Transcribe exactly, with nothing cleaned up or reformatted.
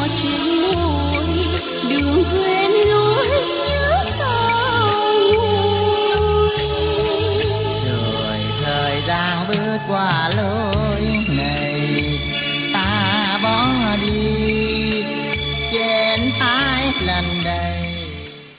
trên môi, đường quên lối nhớ sao nguôi. Rồi thời gian bước qua lối này, ta bỏ đi trên hai lần